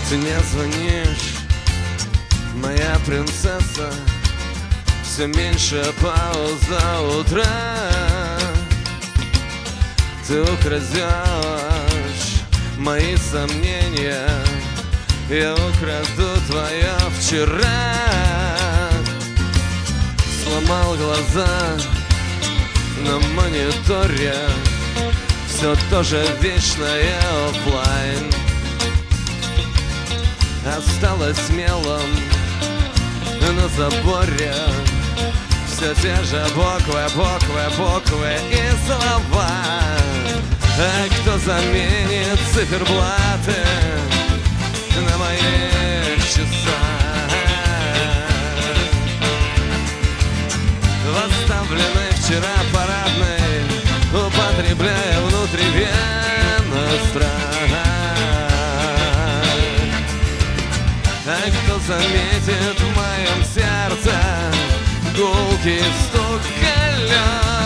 Ты не звонишь, моя принцесса, все меньше пауз за утра. Ты украдешь мои сомнения, я украду твое вчера. Сломал глаза на мониторе, все тоже вечное оффлайн. Осталось мелом на заборе все те же буквы, буквы, буквы и слова. А кто заменит циферблаты на моих часах? Восставленный вчера парадный, употребляя внутривенно страх. А кто заметит в моем сердце гулкий стук колес?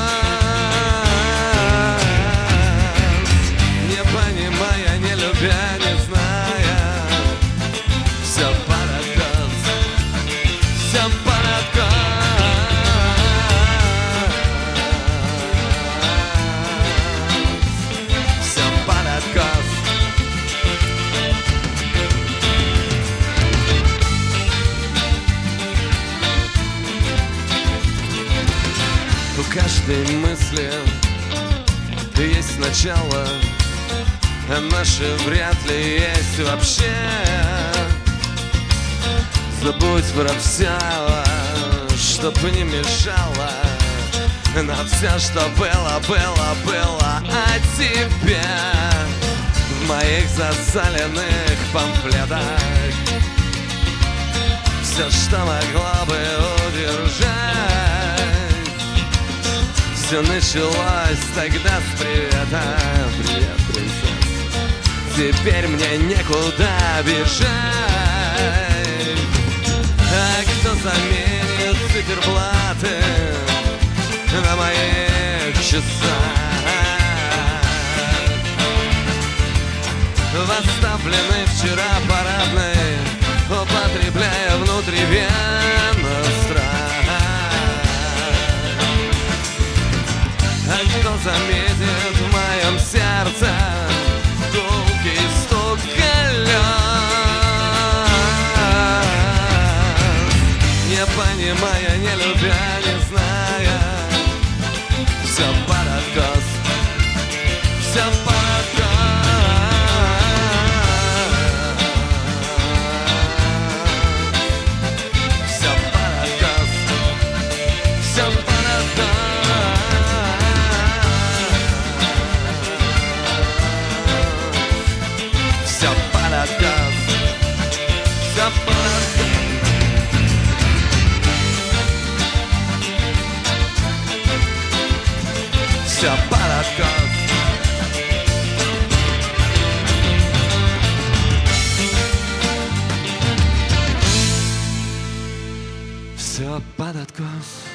Не понимая, не любя, не зная, все под отказ, все под отказ. Все под отказ. У каждой мысли есть начало, а наши вряд ли есть вообще. Забудь про все, чтоб не мешало, на все, что было, было, было о тебе. В моих засаленных памфлетах все, что могло бы удержать. Все началось тогда с привета. Привет, принцесса. Теперь мне некуда бежать. А кто заменит циферблаты на моих часах? Восставленный вчера парадный, употребляя внутривенно страх. А кто заметит в моем сердце гулкий стук колес? Не понимая, не любя, не зная, все под отказ, все под отказ. Все под отказ, все под отказ. Все под отказ, все под отказ. Все под отказ. Все под отказ.